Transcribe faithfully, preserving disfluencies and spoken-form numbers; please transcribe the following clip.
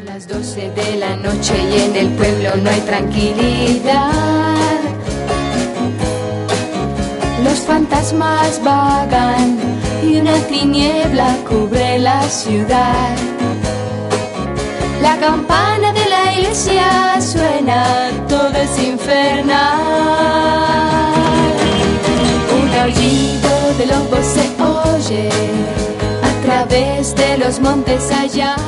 Las doce de la noche y en el pueblo no hay tranquilidad. Los fantasmas vagan y una tiniebla cubre la ciudad. La campana de la iglesia suena, todo es infernal. Un aullido de lobos se oye a través de los montes allá.